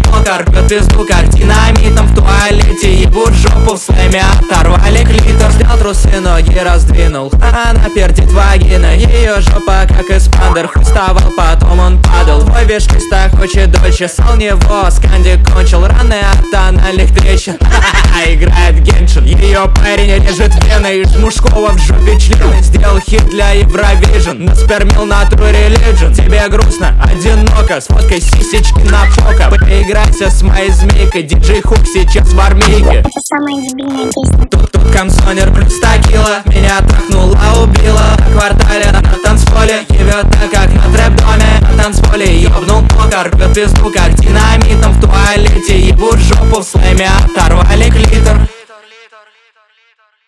покер, пьет пизду как динамитом в туалете. Ебут жопу в слэме, оторвали клитор. Снял трусы, ноги раздвинул, она пердит вагина. Ее жопа как эспандер, хуй вставал, потом он падал. Твой вишкиста хочет дольше, сал него, скандик кончил. Раны от тональных трещин, играет Геншин. Ее парень режет вены, из мужского в жопе члены. Сделал хит для Евровижн, наспермил на True Religion. Тебе грустно, одиноко, сфоткай сисечки на пока. Поиграйся с моей змейкой, диджей Хук сейчас в армейке. Это самая дебильная песня. Тут комсонер плюс текила, меня трахнула, убила. На квартале, на танцполе, ебет так, как на трэп-доме. На танцполе ёбнул покер, пьет пизду как динамитом в туалете. Ебут жопу в слэме, оторвали клитор.